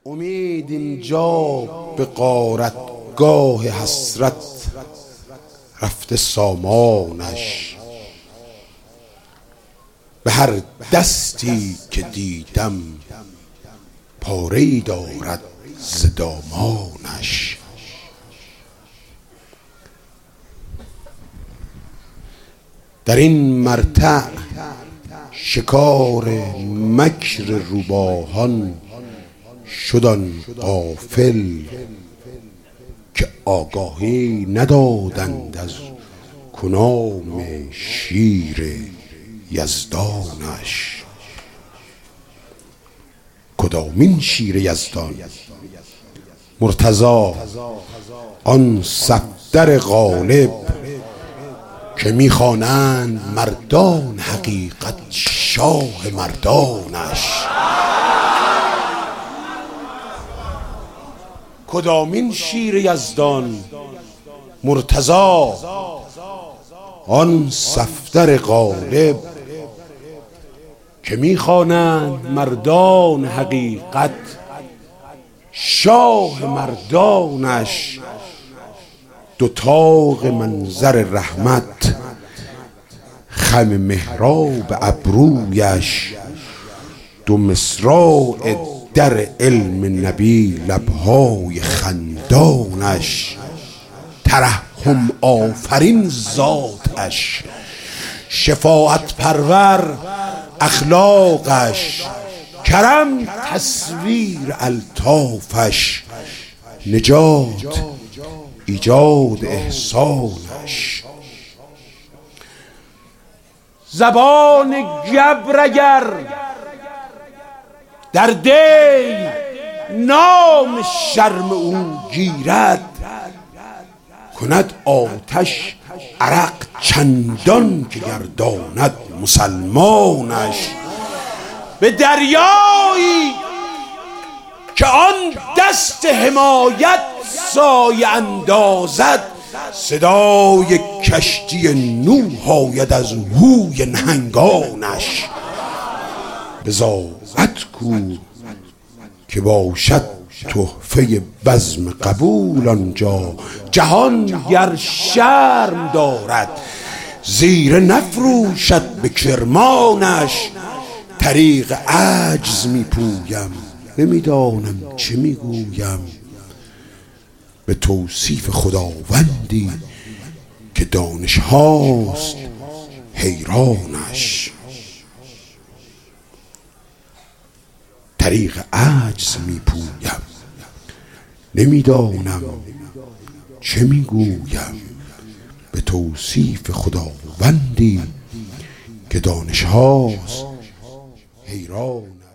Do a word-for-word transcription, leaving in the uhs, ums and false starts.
امید اینجا به غارتگاه حسرت رفته سامانش. به هر دستی که دیدم پاره‌ای دارد ز دامانش. در این مرتع شکار مکر روباهان شد آن غافل که آگاهی ندادند از کنام شیر یزدانش. کدامین شیر یزدان؟ مرتضی آن صفدر غالب که میخوانند مردان حقیقت شاه مردانش. کدامین شیر یزدان؟ مرتضی آن صفدر غالب که میخوانند مردان حقیقت شاه مردانش. دو طاق منظر رحمت خم محراب ابرویش، دو مصراع در علم نبی لبهای خندانش. ترحم آفرین ذاتش، شفاعت پرور اخلاقش، کرم تصویر الطافش، نجات ایجاد احسانش. زبان گبر اگر در دی نام شرم او گیرد، کند آتش عرق چندان که گرداند مسلمانش. به دریایی که آن دست حمایت سایه اندازد، صدای کشتی نوح آید از هوی نهنگانش. بضاعت کو که باشد تحفه بزم قبول آنجا، جهان گر شرم دارد زیره نفروشد به کرمانش. طریق عجز میپویم نمیدانم چه میگویم، به توصیف خداوندی که دانش هاست حیرانش. طریق عجز میپویم نمیدانم چه میگویم، به توصیف خداوندی که دانش هاست حیرانش.